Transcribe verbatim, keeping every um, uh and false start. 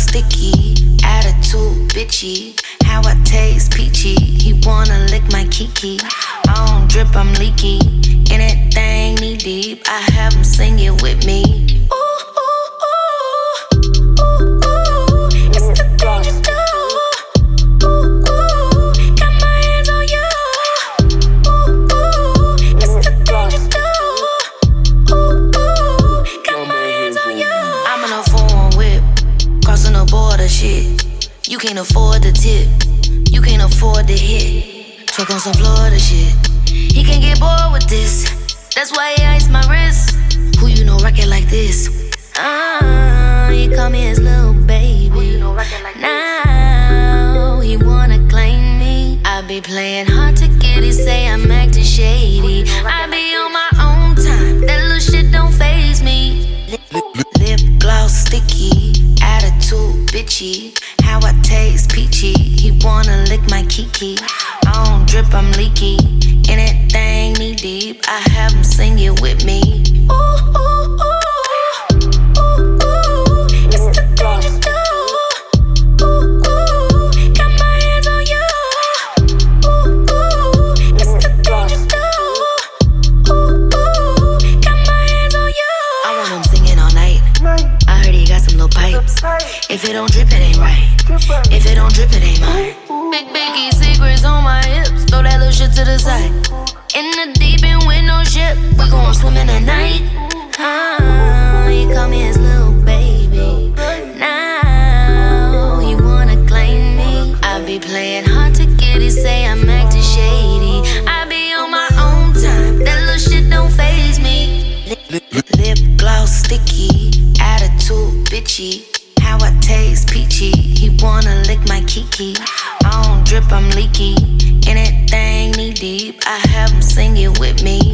sticky, attitude bitchy. How I taste peachy, he wanna lick my kiki. I don't drip, I'm leaky. Anything knee deep, I have him sing it with me. Ooh, ooh, ooh, ooh, ooh, it's the thing you do. Ooh, ooh, got my hands on you. Ooh, ooh, it's the thing you do. Ooh, ooh, got my hands on you. I'm in a foreign whip, crossing the border shit. You can't afford the tip, you can't afford the hit. Truck on some Florida shit. He can't get bored with this, that's why he iced my wrist. Who you know rock it like this? Ah, uh, he call me his little baby. Now he wanna claim me. I be playing hard to get, he say I'm acting shady. I be on my own time, that little shit don't faze me. Lip, lip, lip gloss sticky, attitude bitchy. How I taste peachy, he wanna lick my kiki. I don't drip, I'm leaky. Anything knee deep, I have him sing it with me. Ooh, ooh, ooh, ooh, ooh, it's the thing you do. Ooh, ooh, got my hands on you. Ooh, ooh, it's the thing you do. Ooh, ooh, got my hands on you. I want him singing all night. I heard he got some little pipes. If it don't drip, it ain't right. If it don't drip, it ain't mine. Big biggie secrets on my hips, throw that little shit to the side. In the deep end with no ship, we gon' swim in the night. Ah, he call me his little baby. Now he wanna claim me. I be playing hard to get, he say I'm acting shady. I be on my own time, that little shit don't faze me. Lip, lip, lip gloss sticky, attitude bitchy. How I taste peachy, he wanna lick my kiki. I don't drip, I'm leaky. Anything knee deep, I have him sing it with me.